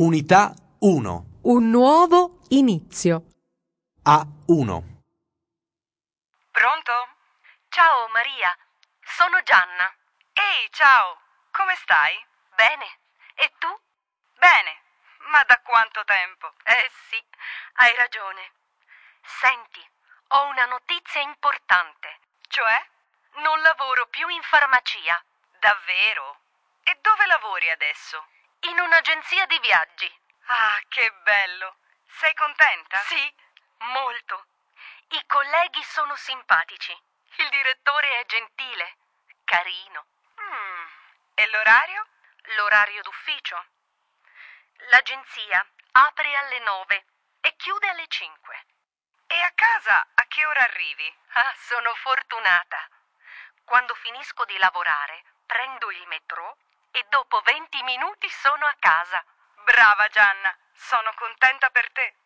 Unità 1. Un nuovo inizio. A1. Pronto? Ciao Maria, sono Gianna. Ehi, ciao, come stai? Bene, e tu? Bene, ma da quanto tempo? Sì, hai ragione. Senti, ho una notizia importante. Cioè? Non lavoro più in farmacia. Davvero? E dove lavori adesso? In un'agenzia di viaggi. Ah, che bello! Sei contenta? Sì, molto. I colleghi sono simpatici. Il direttore è gentile, carino. E l'orario? L'orario d'ufficio. L'agenzia apre alle 9 e chiude alle 5. E a casa a che ora arrivi? Ah, sono fortunata. Quando finisco di lavorare, prendo il metro e dopo 20 minuti sono a casa. Brava Gianna, sono contenta per te.